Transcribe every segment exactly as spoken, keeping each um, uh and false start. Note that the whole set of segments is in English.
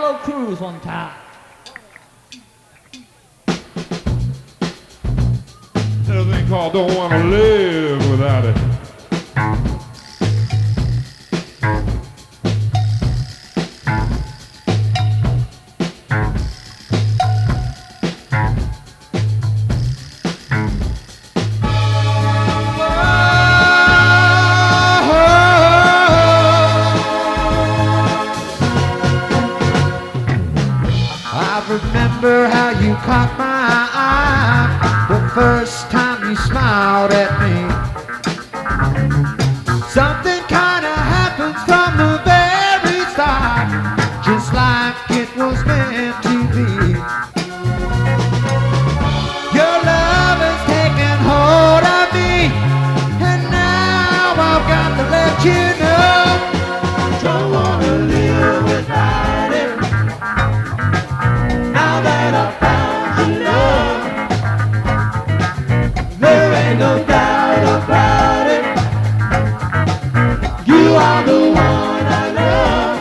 Pablo Cruz one time. There's a thing called Don't Wanna Live Without It. I remember how you caught my eye the first time you smiled at me. Something kinda happens from the very start, just like it was meant to be. Your love has taken hold of me, and now I've got to let you know. Don't wanna live without it. Now that I found your love, there ain't no doubt about it. You are the one I love.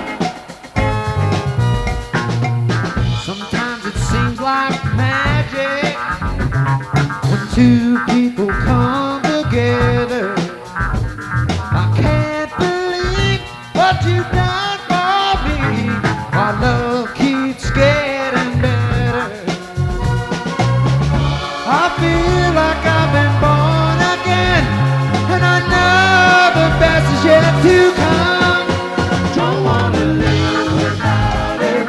Sometimes it seems like magic when two people come together. I can't believe what you've done for me. Our love keeps getting better. I feel like I've been born again, and I know the best is yet to come. Don't wanna live without it.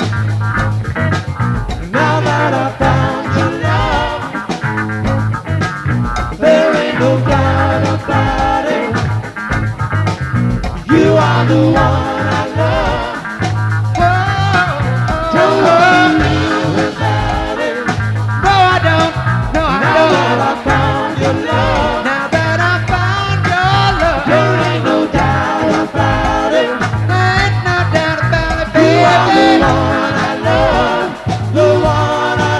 Now that I found your love, there ain't no doubt about it. You are the one I love. Don't wanna live without it. No, I don't. No, I don't. Now that I found your love. Now that I found your love. There ain't no doubt about it. Ain't no doubt about it, baby. You are the one I love. The one I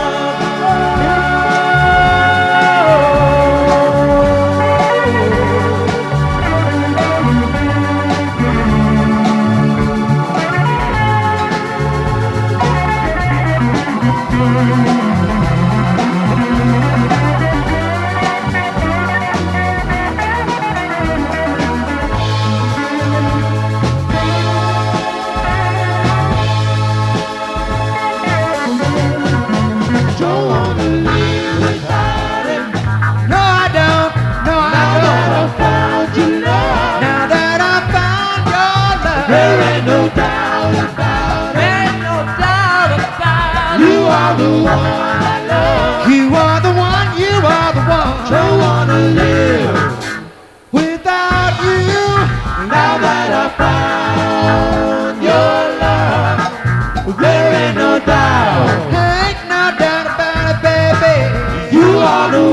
don't wanna live without it. No, I don't. No, I now don't. That I found your love. Now that I found your love. There ain't no doubt about it. Ain't no doubt about it. You are the one I love. You are the one. You are the one. Don't wanna live without you. Now that I found your love, there ain't no doubt. Ain't no doubt about it, baby. You are the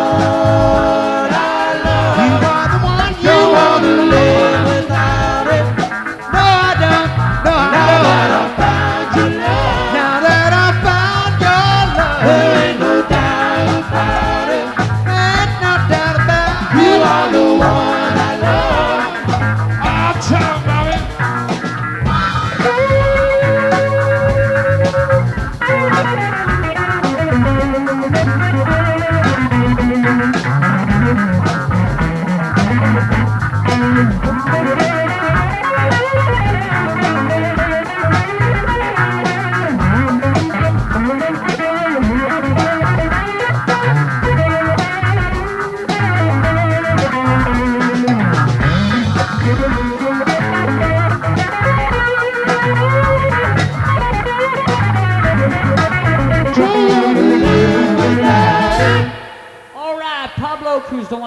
one I love. You are the one. You don't wanna live without it. No, I don't. No, I now don't. That I found your love. Now that I found your love, there ain't no doubt about it. Ain't no doubt about it. You are the one I love. I'll tell about it. All right, Pablo Cruz. Don't